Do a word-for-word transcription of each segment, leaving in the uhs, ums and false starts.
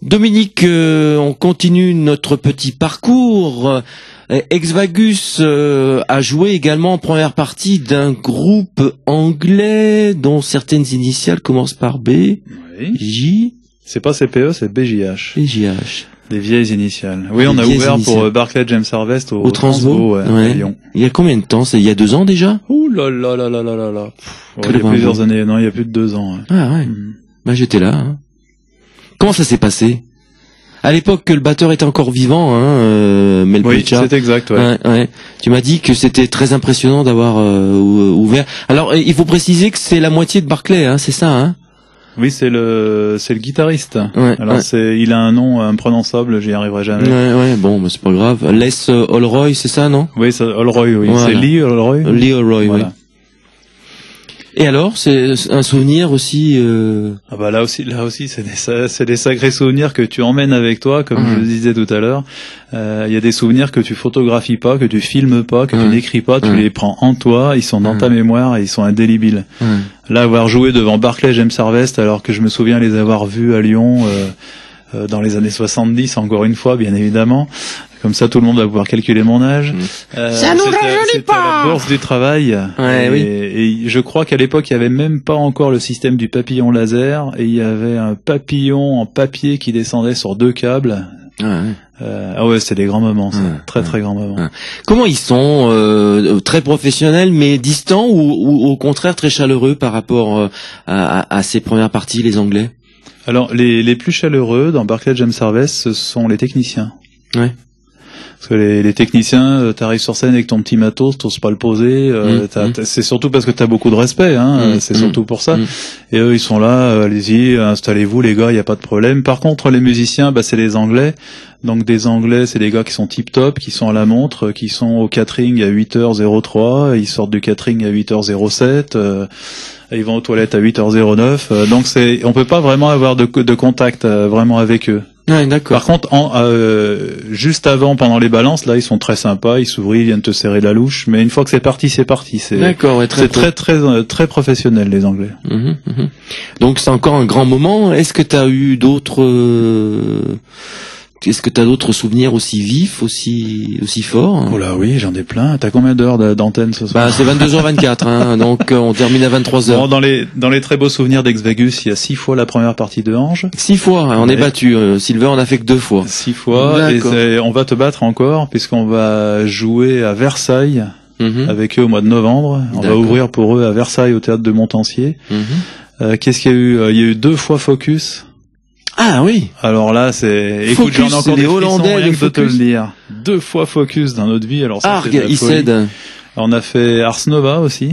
Dominique, euh, on continue notre petit parcours. Euh, Exvagus euh, a joué également en première partie d'un groupe anglais dont certaines initiales commencent par B. Oui. J. C'est pas C P E, c'est B J H. B J H. Des vieilles initiales. Oui, Des on a ouvert initiales. pour Barclay James Harvest au, Au Transvo, Transvo ouais, ouais. à Lyon. Il y a combien de temps? C'est il y a deux ans déjà? Ouh là là là là là là là. Pff, ouais, Que il y a le plusieurs bon. années. Non, il y a plus de deux ans. Ouais. Ah ouais. Mm. Bah j'étais là. Hein. Comment ça s'est passé? À l'époque que le batteur était encore vivant, hein, euh, Mel Oui, Pritchard. c'est exact. Ouais. Ouais, ouais. Tu m'as dit que c'était très impressionnant d'avoir euh, ouvert. Alors il faut préciser que c'est la moitié de Barclay, hein, c'est ça, hein? Oui, c'est le c'est le guitariste. Ouais, Alors ouais. c'est il a un nom imprononçable, j'y arriverai jamais. Ouais, ouais. Bon, bah, c'est pas grave. Les euh, Holroy, c'est ça, non? Oui, c'est Holroy, oui. Voilà. C'est Lee Holroy. Lee Holroy, Voilà. oui. Et alors, c'est un souvenir aussi. Euh... Ah bah là aussi, là aussi, c'est des, c'est des sacrés souvenirs que tu emmènes avec toi, comme Mmh. je le disais tout à l'heure. Euh, Il y a des souvenirs que tu photographies pas, que tu filmes pas, que Mmh. tu n'écris pas, tu Mmh. les prends en toi, ils sont dans Mmh. ta mémoire et ils sont indélébiles. Mmh. Là, avoir joué devant Barclay James Harvest, alors que je me souviens les avoir vus à Lyon euh, euh, dans les années soixante-dix, encore une fois, bien évidemment. Comme ça, tout le monde va pouvoir calculer mon âge. Mmh. Euh, Ça nous c'était- rajeunit c'était pas. à la Bourse du Travail. Ouais, et, oui. et je crois qu'à l'époque, il y avait même pas encore le système du papillon laser. Et il y avait un papillon en papier qui descendait sur deux câbles. Ah, ouais. Euh, ah ouais, c'était des grands moments, ça. Ouais, très ouais, très grands moments. ouais. Comment ils sont euh, très professionnels mais distants ou, ou au contraire très chaleureux par rapport euh, à, à, à ces premières parties, les Anglais? Alors, les, les plus chaleureux dans Barclay James Harvest, ce sont les techniciens. Ouais. Parce que les, les techniciens, euh, t'arrives sur scène avec ton petit matos, t'oses pas le poser. Euh, Mmh, t'as- mmh. t'as- c'est surtout parce que t'as beaucoup de respect, hein. Mmh, c'est mmh, surtout pour ça. mmh. Et eux, ils sont là. euh, allez-y, installez-vous, les gars. Il y a pas de problème. Par contre, les musiciens, bah, c'est les Anglais. Donc des Anglais, c'est des gars qui sont tip top, qui sont à la montre, qui sont au catering à huit heures zéro trois. Ils sortent du catering à huit heures zéro sept. Euh, ils vont aux toilettes à huit heures zéro neuf. Euh, donc c'est, on peut pas vraiment avoir de, de contact euh, vraiment avec eux. Ouais, d'accord. Par contre, en, euh, juste avant, pendant les balances, là, ils sont très sympas, ils s'ouvrent, ils viennent te serrer la louche. Mais une fois que c'est parti, c'est parti. C'est, D'accord, ouais, très c'est très, très, euh, très professionnel, les Anglais. Mhm, mhm. Donc c'est encore un grand moment. Est-ce que tu as eu d'autres euh... Est-ce que tu as d'autres souvenirs aussi vifs, aussi aussi forts? Oh là, oui, j'en ai plein. T'as combien d'heures de- d'antenne ce soir? Bah c'est vingt-deux heures vingt-quatre, hein, donc euh, on termine à vingt-trois heures. Bon, dans les, dans les très beaux souvenirs d'Exvagus, il y a six fois la première partie de Ange. Six fois, hein, on est Ouais. battu. Euh, Silver on a fait que deux fois. Six fois. Et D'accord. c'est- on va te battre encore, puisqu'on va jouer à Versailles Mhm, avec eux au mois de novembre. On va D'accord. ouvrir pour eux à Versailles au théâtre de Montancier. mhm. Euh, qu'est-ce qu'il y a eu? Euh, Il y a eu deux fois Focus. Ah oui. Alors là, c'est, écoute, Focus, j'en ai encore c'est des les frissons, Hollandais, rien les que de te le Focus. dire. Deux fois Focus dans notre vie, alors ça, Ah, c'est de la regarde, ils folie. cèdent. On a fait Ars Nova aussi.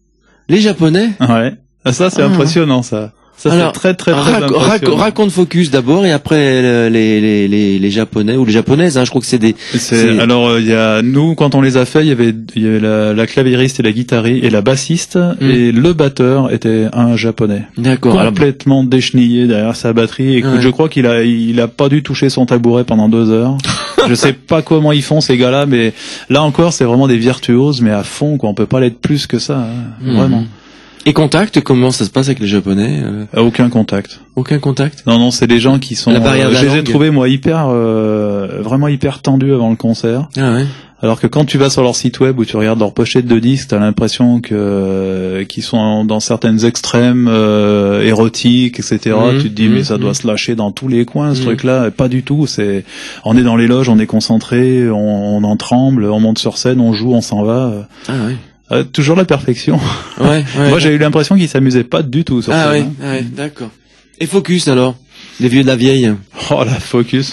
Les Japonais. Ouais. Ah, ça, c'est Ah. impressionnant, ça. Ça, Alors, c'est très, très, très rac- rac- impressionnant. raconte Focus d'abord et après euh, les, les, les, les Japonais ou les Japonaises. Hein, je crois que c'est des. C'est, c'est- alors, il y a, nous, quand on les a fait, il y avait, il y avait la, la claviériste et la guitariste et la bassiste, et le batteur était un japonais. D'accord. Alors, Complètement déchenillé derrière sa batterie. Écoute, Ouais. je crois qu'il a, il a pas dû toucher son tabouret pendant deux heures. Je sais pas comment ils font, ces gars-là, mais là encore, c'est vraiment des virtuoses, mais à fond, quoi. On peut pas l'être plus que ça, hein. Mhm. Vraiment. Et contact, comment ça se passe avec les Japonais? euh, À aucun contact. Aucun contact? Non, non, c'est des gens qui sont, La barrière de la je les ai langue. trouvés, moi, hyper, euh, vraiment hyper tendus avant le concert. Ah ouais. Alors que quand tu vas sur leur site web ou tu regardes leur pochette de disques, t'as l'impression que euh, qu'ils sont dans certaines extrêmes euh, érotiques, et cetera. Mhm, Tu te dis mhm, mais ça doit mhm. se lâcher dans tous les coins, ce Mhm. truc-là. Pas du tout. C'est, on est dans les loges, on est concentré, on, on en tremble, on monte sur scène, on joue, on s'en va. Ah ouais. Euh, toujours la perfection. Ouais. ouais. Moi, j'ai eu l'impression qu'ils s'amusaient pas du tout sur Ah ouais. scène. Ah ouais. D'accord. Et Focus alors? Les vieux de la vieille. hein. Oh la Focus.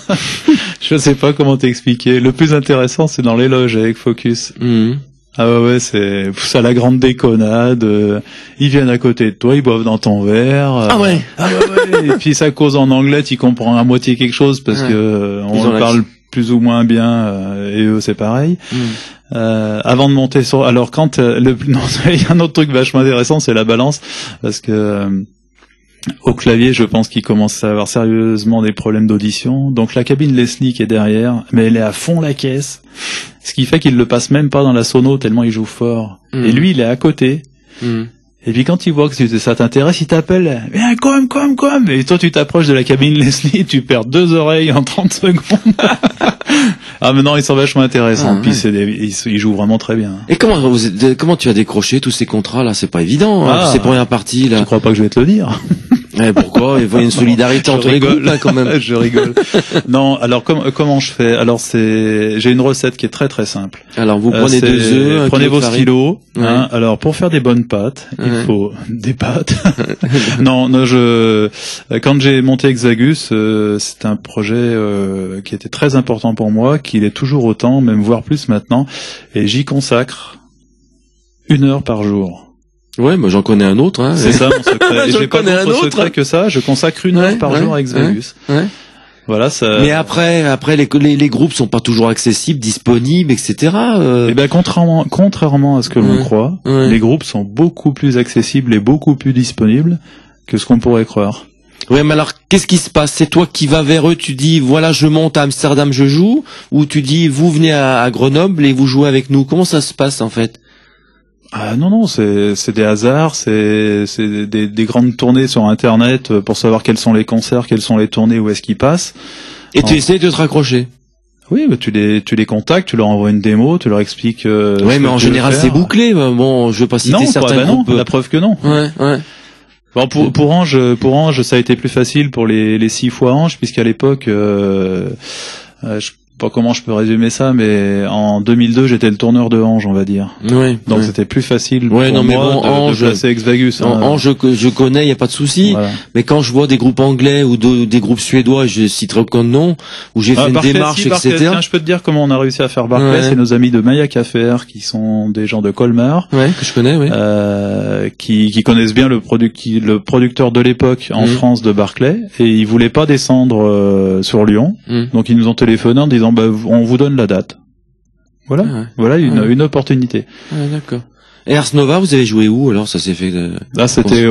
Je sais pas comment t'expliquer. Le plus intéressant, c'est dans les loges avec Focus. Mhm. Ah ouais, ouais, c'est ça la grande déconnade. euh, ils viennent à côté de toi, ils boivent dans ton verre. euh, Ah ouais. Ah ouais, ouais. Et puis ça cause en anglais, tu comprends à moitié quelque chose parce Ouais. que euh, Ils ont on l'accent. parle plus ou moins bien euh, et eux c'est pareil. Mhm. Euh, avant de monter sur, alors quand euh, le non, il y a un autre truc vachement intéressant, c'est la balance parce que euh, au clavier, je pense qu'il commence à avoir sérieusement des problèmes d'audition. Donc la cabine Leslie qui est derrière, mais elle est à fond la caisse. Ce qui fait qu'il le passe même pas dans la sono tellement il joue fort. Mhm. Et lui, il est à côté. Mhm. Et puis quand il voit que ça t'intéresse, il t'appelle. Viens, comme, comme, comme. Et toi, tu t'approches de la cabine Leslie, tu perds deux oreilles en trente secondes. Ah, mais non, ils sont vachement intéressants. Ah, puis ouais. c'est des, ils, ils jouent vraiment très bien. Et comment, vous êtes, comment tu as décroché tous ces contrats là? C'est pas évident. Ah, hein, ces premières parties là. Je crois pas que je vais te le dire. Eh, pourquoi? Il y a une solidarité entre rigole. les groupes, là, quand même. Je rigole. Non, alors com- comment je fais? Alors c'est, j'ai une recette qui est très très simple. Alors vous prenez euh, deux œufs, prenez vos stylos. Ouais. Hein, alors pour faire des bonnes pâtes, ouais. il faut des pâtes. non, non, je quand j'ai monté Hexagus, euh, c'est un projet euh, qui était très important pour moi, qu'il est toujours autant, même voire plus maintenant, et j'y consacre une heure par jour. Ouais, moi j'en connais un autre. Hein. C'est ça mon secret. J'ai pas d'autre secret que ça. Je consacre une heure ouais, par ouais, jour à Hexagus. Ouais, ouais. Voilà, ça. Mais après, après les, les les groupes sont pas toujours accessibles, disponibles, et cetera. Euh... Eh ben contrairement contrairement à ce que l'on ouais, croit, ouais. les groupes sont beaucoup plus accessibles et beaucoup plus disponibles que ce qu'on pourrait croire. Ouais, mais alors qu'est-ce qui se passe? C'est toi qui vas vers eux, tu dis voilà je monte à Amsterdam, je joue, ou tu dis vous venez à, à Grenoble et vous jouez avec nous? Comment ça se passe en fait? Ah non non, c'est c'est des hasards, c'est c'est des des grandes tournées sur internet pour savoir quels sont les concerts, quelles sont les tournées, où est-ce qu'ils passent. Et tu en... essaies de te raccrocher. Oui, bah, tu les tu les contactes, tu leur envoies une démo, tu leur expliques. Euh, ouais, mais en général c'est bouclé. Bon, je veux pas citer non, certains bah, groupes. Non, la preuve que non. Ouais, ouais. Bon, pour pour Ange, pour Ange, ça a été plus facile pour les les six fois Ange, puisqu'à l'époque, euh, euh, je pas comment je peux résumer ça, mais en deux mille deux, j'étais le tourneur de Ange, on va dire. Oui. Donc oui. c'était plus facile ouais, pour non, mais moi bon, de, Ange, de placer Hexvagus. Hein. Ange, je, je connais, il y a pas de souci. Voilà. Mais quand je vois des groupes anglais ou de, des groupes suédois, je citerai aucun nom, où j'ai ah, fait Barclay, une démarche, si, et cetera. Barclay, tiens, je peux te dire comment on a réussi à faire Barclay. Ouais. C'est nos amis de Maya Café, qui sont des gens de Colmar. Ouais, que je connais, oui. Euh, qui, qui connaissent bien le, produc- le producteur de l'époque en mmh. France de Barclay, et ils voulaient pas descendre euh, sur Lyon. Mmh. Donc ils nous ont téléphoné en disant bah on vous donne la date. Voilà, ah ouais. voilà une, ah ouais. une opportunité. Ah, d'accord. Et Ars Nova, vous avez joué où alors? Ça s'est fait. De... Là, c'était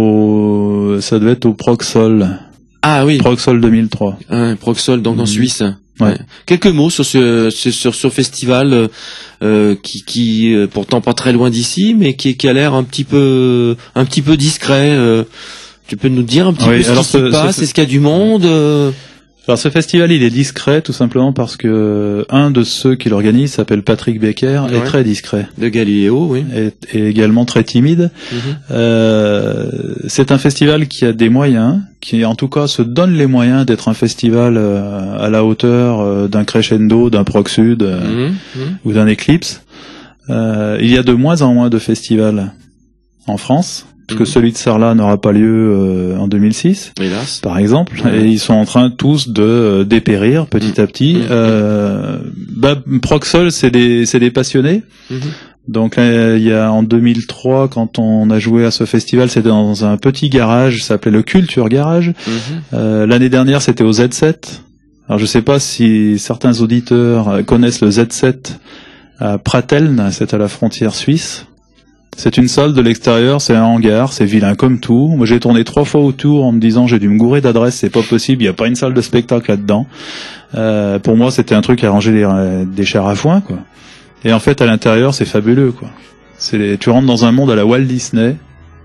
au, ça devait être au Proxol. Ah oui. Proxol deux mille trois. Ah, Proxol, donc mmh. en Suisse. Ouais. Ouais. Quelques mots sur ce sur, sur ce festival euh, qui qui euh, pourtant pas très loin d'ici, mais qui qui a l'air un petit peu un petit peu discret. Euh, tu peux nous dire un petit oui, peu ce qui se passe? Est-ce qu'il y a du monde? euh... Alors ce festival, il est discret tout simplement parce que un de ceux qui l'organise s'appelle Patrick Becker, ouais. est très discret. De Galiléo, oui. Et, et également très timide. Mm-hmm. Euh, c'est un festival qui a des moyens, qui en tout cas se donne les moyens d'être un festival euh, à la hauteur euh, d'un Crescendo, d'un Proxud euh, mm-hmm. ou d'un Eclipse. Euh, il y a de moins en moins de festivals en France. Parce que celui de Sarlat n'aura pas lieu euh, en deux mille six, hélas, par exemple, ouais. et ils sont en train tous de euh, dépérir petit mmh. à petit. Mmh. Euh, bah, Proxol, c'est des c'est des passionnés. Mmh. Donc il y a en deux mille trois, quand on a joué à ce festival, c'était dans un petit garage, ça s'appelait le Culture Garage. Mmh. Euh, l'année dernière, c'était au Z sept. Alors je sais pas si certains auditeurs connaissent le Z sept à Prateln, c'est à la frontière suisse. C'est une salle de l'extérieur, c'est un hangar, c'est vilain comme tout. Moi j'ai tourné trois fois autour en me disant j'ai dû me gourer d'adresse, c'est pas possible, il y a pas une salle de spectacle là-dedans. Euh, pour moi c'était un truc à ranger des, des chairs à foin, quoi. Et en fait à l'intérieur c'est fabuleux, quoi. C'est les, tu rentres dans un monde à la Walt Disney.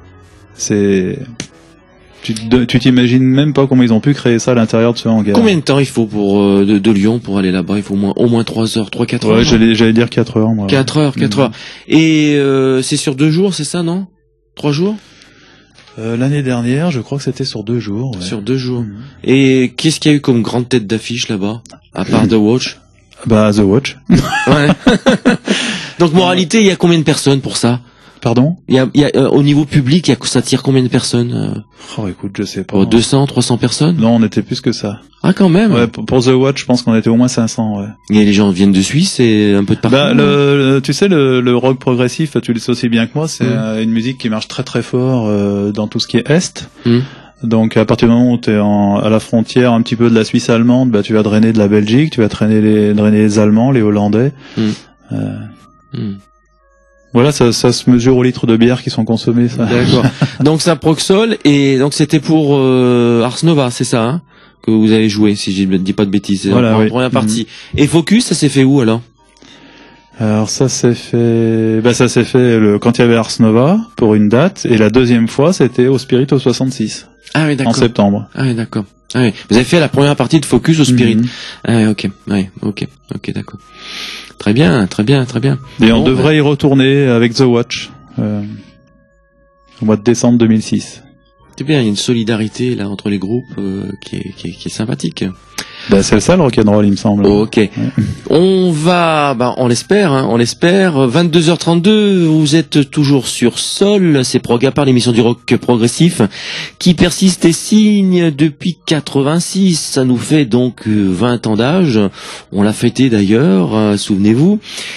C'est tu, tu t'imagines même pas comment ils ont pu créer ça à l'intérieur de ce hangar. Combien de temps il faut pour euh, de, de Lyon pour aller là-bas? Il faut au moins, au moins trois heures, trois quatre heures. Ouais, j'allais, j'allais dire quatre heures, moi. Quatre heures, quatre mmh. heures. Et euh, c'est sur deux jours, c'est ça, non? Trois jours? Euh, l'année dernière, je crois que c'était sur deux jours. Ouais. Sur deux jours. Mmh. Et qu'est-ce qu'il y a eu comme grande tête d'affiche là-bas, à part The Watch? Bah, The Watch. Ouais. Donc moralité, il y a combien de personnes pour ça? Pardon? Il y a, il y a euh, au niveau public, il y a, ça tire combien de personnes? euh... Oh, écoute, je sais pas. Oh, deux cents, trois cents personnes? Non, on était plus que ça. Ah, quand même. Ouais, pour, pour The Watch, je pense qu'on était au moins cinq cents, ouais. Et les gens viennent de Suisse et un peu de partout. Bah, le, le, tu sais, le, le rock progressif, tu le sais aussi bien que moi, c'est mmh. une musique qui marche très très fort euh, dans tout ce qui est Est. Mmh. Donc, à partir du moment où tu es à la frontière un petit peu de la Suisse allemande, bah, tu vas drainer de la Belgique, tu vas drainer les, drainer les Allemands, les Hollandais. Mmh. Euh, mmh. Voilà, ça, ça se mesure au litre de bière qui sont consommés, ça. D'accord. Donc ça Proxol, et donc c'était pour euh, Ars Nova, c'est ça, hein, que vous avez joué, si je ne dis pas de bêtises. Voilà, en oui. première partie. Mmh. Et Focus, ça s'est fait où alors? Alors ça s'est fait, bah ça s'est fait le... quand il y avait Ars Nova pour une date, et la deuxième fois c'était au Spirit au soixante-six. Ah oui, d'accord. En septembre. Ah oui, d'accord. Ah oui. Vous avez fait la première partie de Focus au Spirit. Mm-hmm. Ah oui, ok, oui, ok, ok, d'accord. Très bien, très bien, très bien. Et bon, on devrait bah... y retourner avec The Watch euh, au mois de décembre deux mille six. C'est bien, il y a une solidarité là entre les groupes euh, qui, est, qui, est, qui est sympathique. Bah, c'est ça le rock'n'roll, il me semble. Ok. Ouais. On va, bah, on l'espère, hein, on l'espère. vingt-deux heures trente-deux, vous êtes toujours sur Sol, c'est Progapar, l'émission du rock progressif, qui persiste et signe depuis quatre-vingt-six. Ça nous fait donc vingt ans d'âge. On l'a fêté d'ailleurs, euh, souvenez-vous.